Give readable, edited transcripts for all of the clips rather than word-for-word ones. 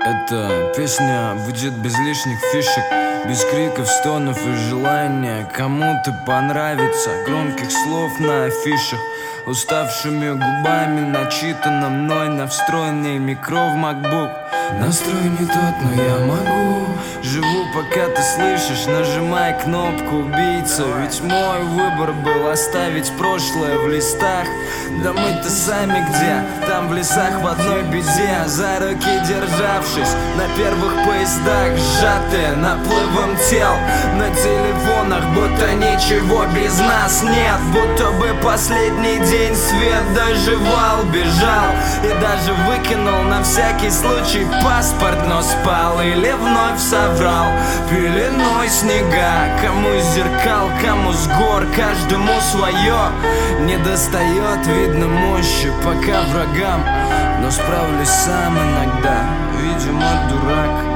Эта песня будет без лишних фишек, без криков, стонов и желания кому-то понравится. Громких слов на афишах, уставшими губами начитано мной на встроенный микро в MacBook. Настрой не тот, но я могу. Живу, пока ты слышишь, нажимай кнопку убийца. Ведь мой выбор был оставить прошлое в листах. Да мы-то сами где? Там в лесах в одной беде, за руки державшись на первых поездах, сжатые наплывом тел на телефонах, будто ничего без нас нет. Будто бы последний день свет доживал, бежал и даже выкинул на всякий случай паспорт, но спал или вновь соврал пеленой снега. Кому из зеркал, кому с гор, каждому свое. Не достает, видно, мощи пока врагам, но справлюсь сам иногда, видимо, дурак.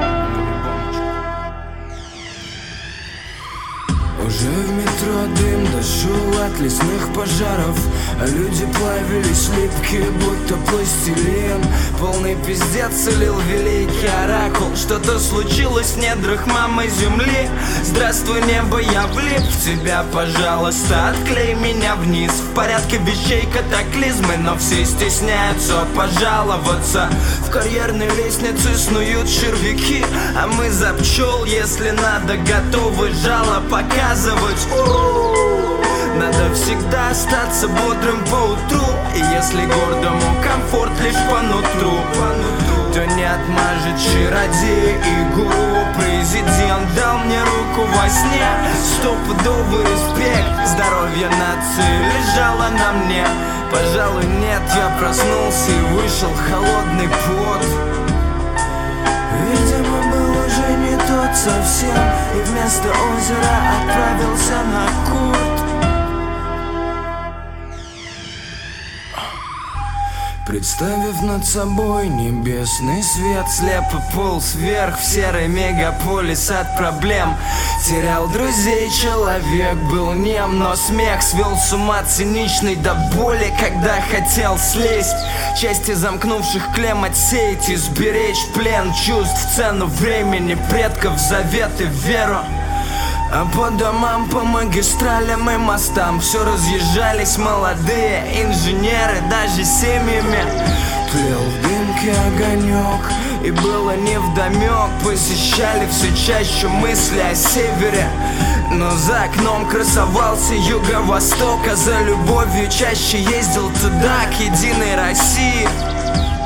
Уже в метро дым дошел от лесных пожаров, а люди плавились липкие, будто пластилин. Полный пиздец целил великий оракул. Что-то случилось в недрах мамы земли. Здравствуй, небо, я влип в тебя, пожалуйста, отклей меня вниз. В порядке вещей катаклизмы, но все стесняются пожаловаться. В карьерной лестнице снуют червяки, а мы за пчел, если надо, готовы жало показывать. Надо всегда остаться бодрым по утру, и если гордому комфорт лишь по нутру, то не отмажет чародей и гуру. Президент дал мне руку во сне, стопудовый респект. Здоровье нации лежало на мне. Пожалуй, нет, я проснулся и вышел холодный пот. Видимо, был уже не тот совсем, и вместо озера отправился на курт. Представив над собой небесный свет, слепо полз вверх в серый мегаполис от проблем. Терял друзей, человек был нем, но смех свел с ума циничный до боли, когда хотел слезть. Части замкнувших клем отсеять и сберечь плен чувств, цену времени, предков, завет и веру. А по домам, по магистралям и мостам все разъезжались молодые инженеры, даже семьями. Тлел в дымке огонек, и было невдомек. Посещали все чаще мысли о севере, но за окном красовался юго-восток. А за любовью чаще ездил туда, к единой России.